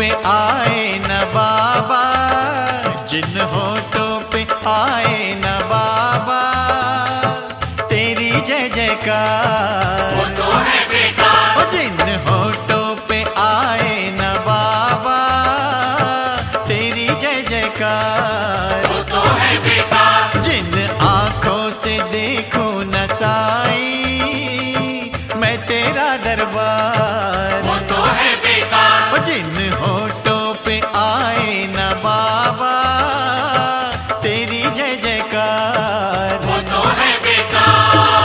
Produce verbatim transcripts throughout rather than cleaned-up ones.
पे आए न बाबा, जिन होठों पे आए न बाबा, तेरी जय जयकार वो तो है बेकार। जिन होठों पे आए न बाबा, तेरी जय जयकार वो तो है बेकार। जिन आँखों से देखूं न साई, मैं तेरा दरबार वो तो है बेकार। जिन होठों पे आए न बाबा, तेरी जय जयकार वो तो है बेकार।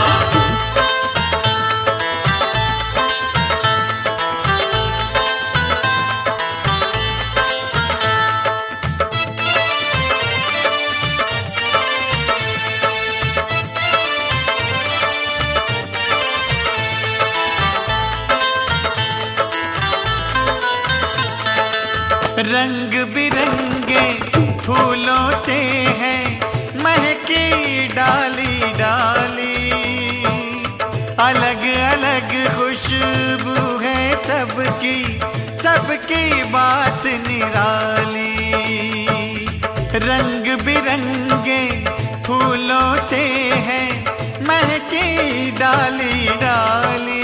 रंग बिरंगे फूलों से है महकी डाली डाली, अलग अलग खुशबू है सबकी, सबकी बात निराली। रंग बिरंगे फूलों से है महकी डाली डाली,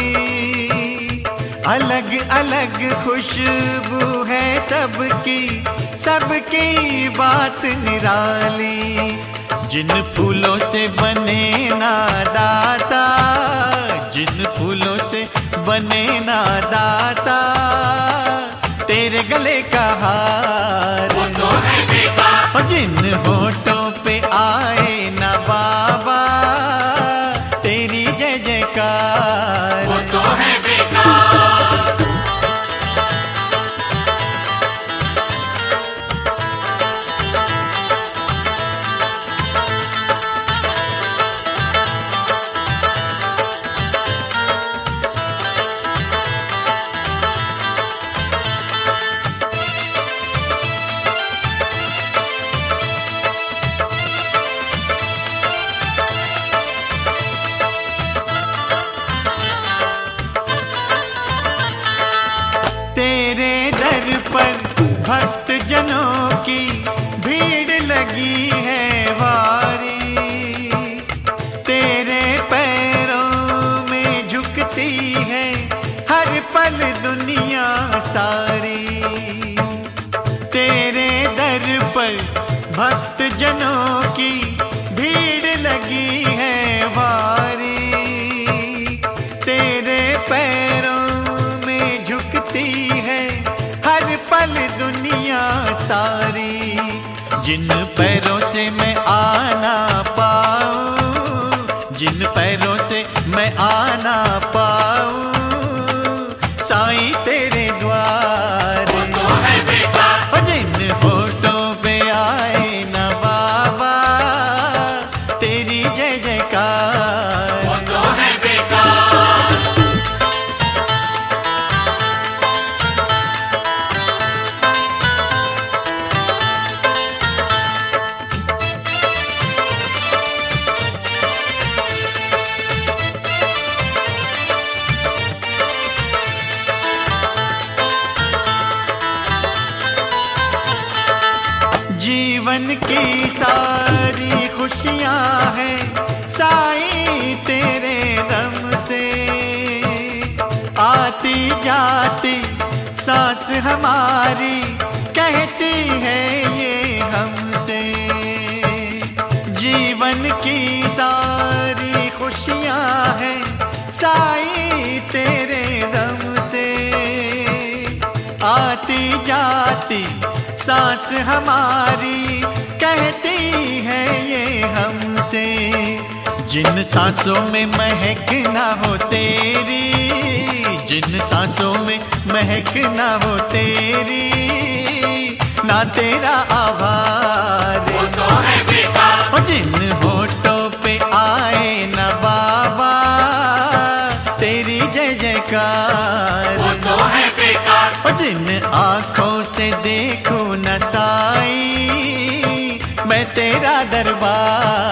अलग अलग खुशबू है सबकी, सबकी बात निराली। जिन फूलों से बने ना दाता, जिन फूलों से बने ना दाता, तेरे गले का हार वो तो है बेकार। जिन होठों पे आए ना बाबा, तेरी जय जयकार वो तो है बेकार। तेरे दर पर भक्त जनों की भीड़ लगी है वारी, तेरे पैरों में झुकती है हर पल दुनिया सारी। तेरे दर पर भक्त जनों की भीड़ लगी है वारी, तेरे पैरों में झुकती है हर पल दुनिया सारी। जिन पैरों से मैं आना पाऊं, जिन पैरों से मैं आना पाऊं, साईं तेरे द्वार वो तो है बेकार। जिन होठों पे आए न बाबा, तेरी जय जयकार वो तो है बेकार। जीवन की सारी खुशियां हैं साईं तेरे दम से, आती जाती सांस हमारी कहती है ये हमसे। जीवन की सारी खुशियां हैं साईं तेरे दम से, आती जाती सांस हमारी कहती है ये हमसे। जिन सांसों में महक ना हो तेरी, जिन सांसों में महक ना हो तेरी, ना तेरा आभार वो तो है बेकार। जिन होठों पे आए न बाबा, तेरी जय जयकार वो तो है बेकार। जिन आँखों से देखूं न साई, मैं तेरा दरबार